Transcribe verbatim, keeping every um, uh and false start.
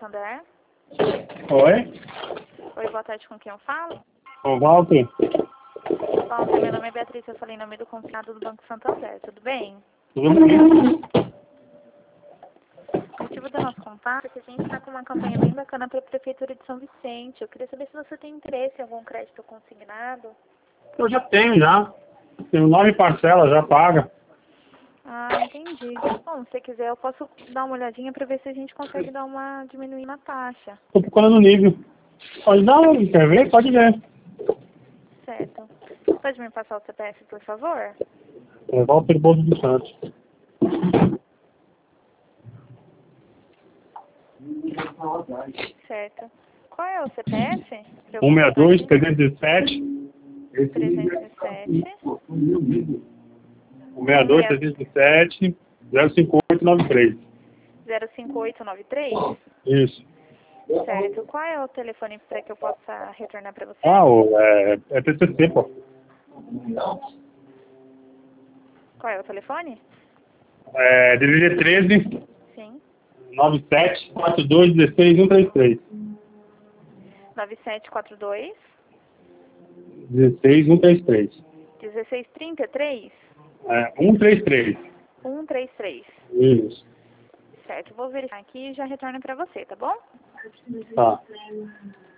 Santander. Oi? Oi, boa tarde, com quem eu falo? Ô, Walter. Walter, meu nome é Beatriz, eu falei em nome do consignado do Banco Santander, tudo bem? Tudo bem? O motivo do nosso contato é que a gente está com uma campanha bem bacana para a Prefeitura de São Vicente. Eu queria saber se você tem interesse em algum crédito consignado. Eu já tenho, já. Tenho nove parcelas, já paga. Ah, entendi. Bom, se você quiser, eu posso dar uma olhadinha para ver se a gente consegue dar uma diminuir na taxa. Tô procurando o nível. Pode dar, quer ver? Pode ver. Certo. Pode me passar o C P F, por favor? É Walter Bolso dos Santos. Certo. Qual é o C P F? Pra eu um seis colocar dois, aqui? trezentos e sete. trezentos e sete. um seis dois, trezentos e sete, zero cinco oito nove três. zero cinco oito nove três? Isso. Certo. Qual é o telefone para que eu possa retornar para você? Ah, o, é, é P C C, pô. Qual é o telefone? É D D D treze, Sim. nove sete quatro dois um seis um três três. nove sete quatro dois, um seis um três três. um seis três três, É, um três três. um três três. Isso. Certo. Vou verificar aqui e já retorno para você, tá bom? Tá.